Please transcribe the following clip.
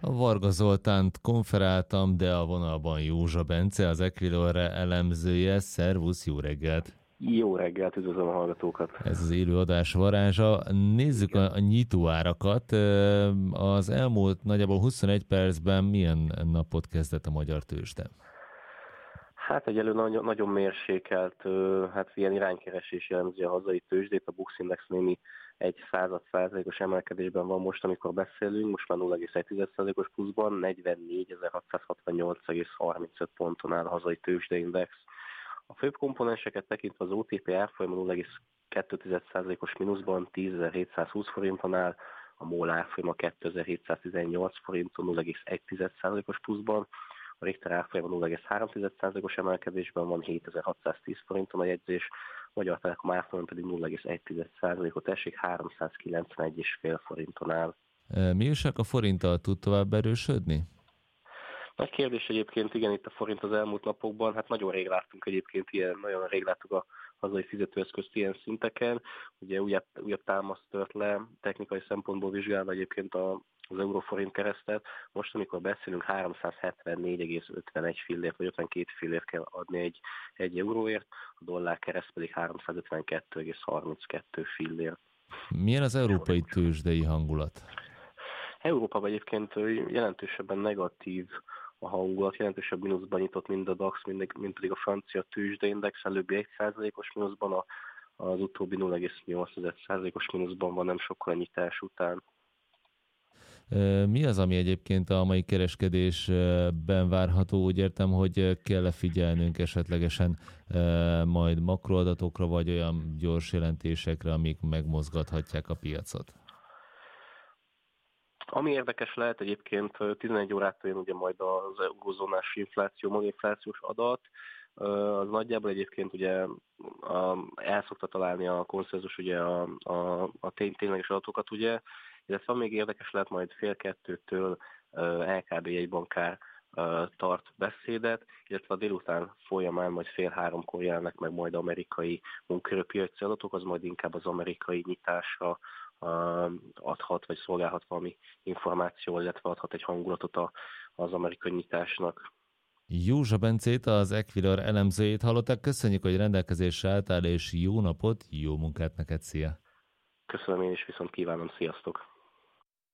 A Varga Zoltánt konferáltam, de a vonalban Józsa Bence, az Equilor elemzője. Szervusz, jó reggelt! Jó reggelt, üdvözlöm a hallgatókat! Ez az élő adás varázsa. Nézzük Igen. a nyitóárakat. Az elmúlt nagyjából 21 percben milyen napot kezdett a magyar tőzsde? Hát egyelőre nagyon mérsékelt, hát ilyen iránykeresés jellemzi a hazai tőzsdét, a Bux Index némi 0,01%-os emelkedésben van most, amikor beszélünk, most már 0,1%-os pluszban, 44.668,35 ponton áll a hazai tőzsdeindex. A főbb komponenseket tekintve az OTP árfolyama 0,2%-os mínuszban 10.720 forinton áll, a MOL árfolyama 2.718 forinton 0,1%-os pluszban, a Richter árfolyama 0,3%-os emelkedésben van, 7610 forinton a jegyzés, a Magyar Telekom árfolyama pedig 0,1%-ot esik, 391,5 forinton áll. Mi újság, a forinttal tud tovább erősödni? Nagy kérdés egyébként, igen, itt a forint az elmúlt napokban, hát nagyon rég láttunk egyébként ilyen, nagyon rég láttuk a hazai fizetőeszközt ilyen szinteken, ugye újabb támaszt tört le, technikai szempontból vizsgálva egyébként az euróforint keresztet. Most, amikor beszélünk, 374,51 fillért, vagy 52 fillért kell adni egy euróért, a dollár kereszt pedig 352,32 fillért. Milyen az európai tőzsdei hangulat? Európában egyébként jelentősebben negatív a hangulat, jelentősebb mínuszban nyitott mind a DAX, mind pedig a francia tőzsdeindex, előbbi 1%-os mínuszban, az utóbbi 0,8%-os mínuszban van nem sokkal a nyitás után. Mi az, ami egyébként a mai kereskedésben várható? Úgy értem, hogy kell-e figyelnünk esetlegesen majd makroadatokra, vagy olyan gyors jelentésekre, amik megmozgathatják a piacot? Ami érdekes lehet egyébként, 11 órától jön ugye majd az eurozónás infláció, maginflációs adat, az nagyjából egyébként ugye el szokta találni a konszenzus ugye a tényleges adatokat ugye, illetve még érdekes lehet majd 1:30-től LKB jegybankár tart beszédet, illetve a délután folyamán majd 2:30-kor jelennek meg majd amerikai munkaerőpiaci adatok, az majd inkább az amerikai nyitásra adhat, vagy szolgálhat valami információ, illetve adhat egy hangulatot az amerikai nyitásnak. Józsa Bencét, az Equilor elemzőjét hallották. Köszönjük, hogy rendelkezésre álltál, és jó napot, jó munkát neked, szia! Köszönöm, én is viszont kívánom, sziasztok!